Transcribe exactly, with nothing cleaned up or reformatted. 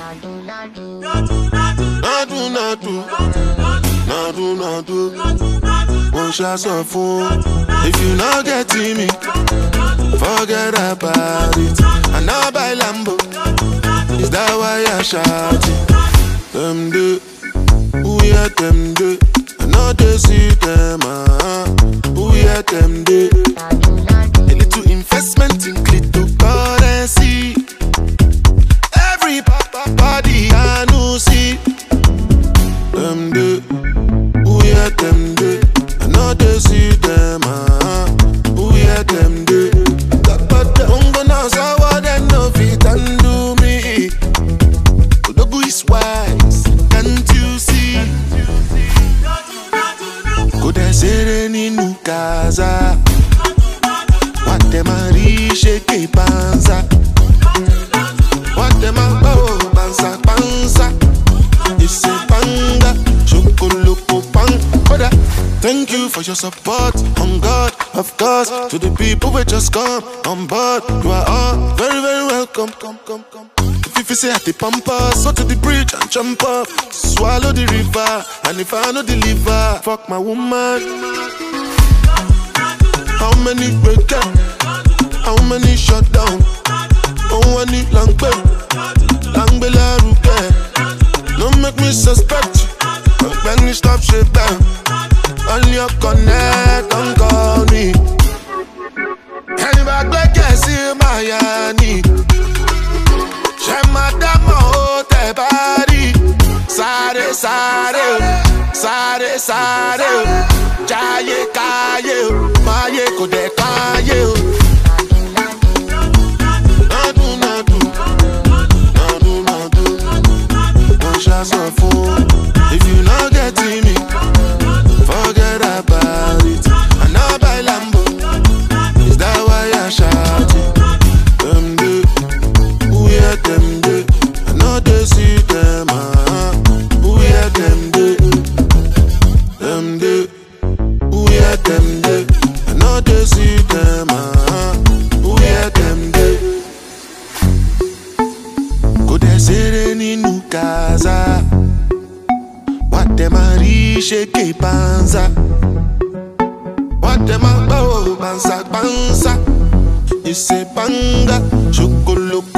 Nadu, nadu, nadu, nadu. One shot of phone. If you not getting me, forget about it. I now buy Lambo. Is that why I shout it? Them do, who hear them do? I know they see them, ah. Who hear them do? A little investment in cryptocurrency. Every body I know see. Them do, who hear them do? I know they see them, ah. Who hear them do? But I'm gonna say what they know fit and do me. Odogu is wise, can't you see? Could I say any new casa? What them a riche ke panza? What them a oh panza panza? It's a panga, chocolate pang. Oda, thank you for your support, on God, of course. To the people who just come on board, you are all very very welcome. Come come come. If you say at the pampas, so to the bridge and jump up, swallow the river, and if I no deliver, fuck my woman. How many break up? How many shut down? Oh, I need long bell, long bell I repair. Don't make me suspect you, when you stop shit down. On your connect, don't call me. Any back like I see Miami. Madame oh te body, sare sare, sare sare, jaye kaye, maye kode kaye. Nadu nadu, nadu nadu. One shot of phone. If you not getting me, forget about it. I now buy Lambo. Is that why I shout it? Them do, who hear them do? I know they see them, ah. Who hear them do? Them do, who hear them do? I know they see them, ah. Who hear them do? Could they say any new casa? What them a riche ke panza? What them a oh panza panza? It's a panga, chocolate.